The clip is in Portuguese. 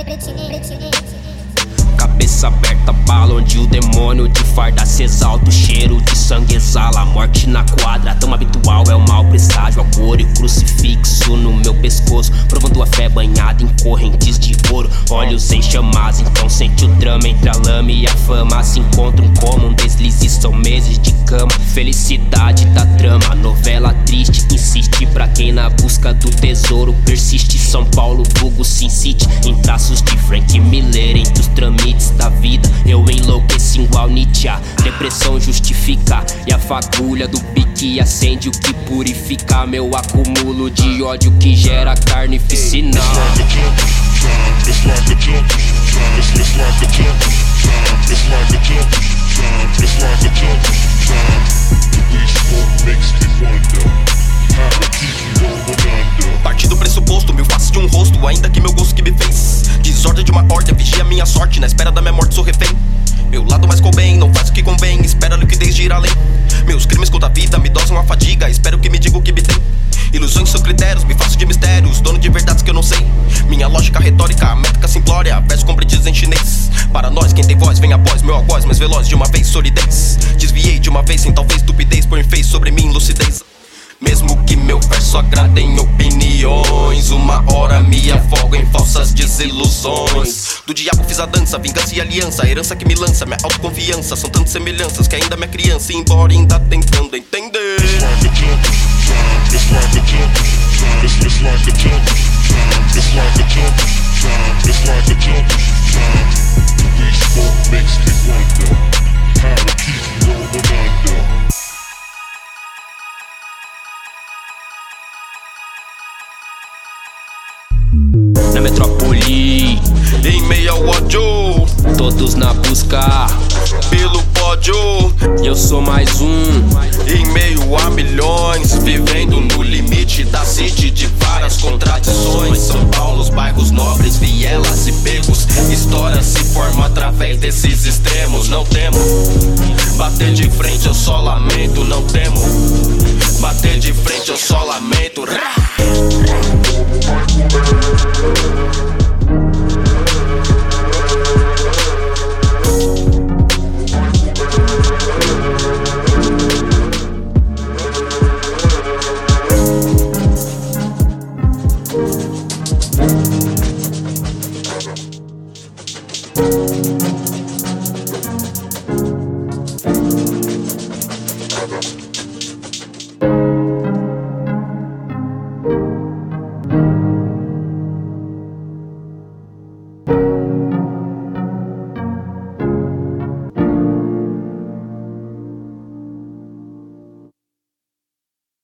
Cabeça aberta, bala onde o demônio de farda se exalta. O cheiro de sangue exala, a morte na quadra. Tão habitual é o mau presságio. A cor e o crucifixo no meu pescoço, provando a fé banhada em correntes de ouro. Olhos em chamas, então sente o drama. Entre a lama e a fama se encontram como um deslize. São meses de cama, felicidade da trama. Novela triste, insiste pra quem na busca do tesouro persiste. São Paulo, vulgo Sin City, em traços de Frank Miller. Entre os tramites da vida eu enlouqueci igual Nietzsche. A depressão justifica e a fagulha do pique acende o que purifica. Meu acúmulo de ódio que gera carnificina. Parti do pressuposto, mil faces de um rosto, ainda que meu gosto que me fez. Desordem de uma ordem, vigia minha sorte, na espera da minha morte sou refém. Meu lado mais convém, não faz o que convém, espera a liquidez de ir além. Meus crimes contra a vida me dosam a fadiga, espero que me diga o que me tem. Ilusões são critérios, me faço de mistérios, dono de verdades que eu não sei. Minha lógica retórica, métrica simplória, versos compreendidos em chinês. Para nós, quem tem voz, vem após meu algoz, mais veloz de uma vez, solidez. Desviei de uma vez, sem talvez estupidez, põe fez sobre mim lucidez. Mesmo que meu verso agrade em opiniões, uma hora me afogo em falsas desilusões. Do diabo fiz a dança, vingança e aliança, a herança que me lança, minha autoconfiança. São tantas semelhanças que ainda minha criança, embora ainda tentando entender. It's like a jump, it's like a jump, it's like a jump, it's like a jump. This smoke makes me wonder how to keep rolling under. Na metrópole, em meio ao ódio, todos na busca pelo pódio. Eu sou mais um, em meio a milhões, vivendo no limite da city de várias contradições. São Paulo, os bairros nobres, vielas e becos. História se forma através desses extremos. Não temo bater de frente, eu só lamento. Não temo bater de frente, eu só lamento.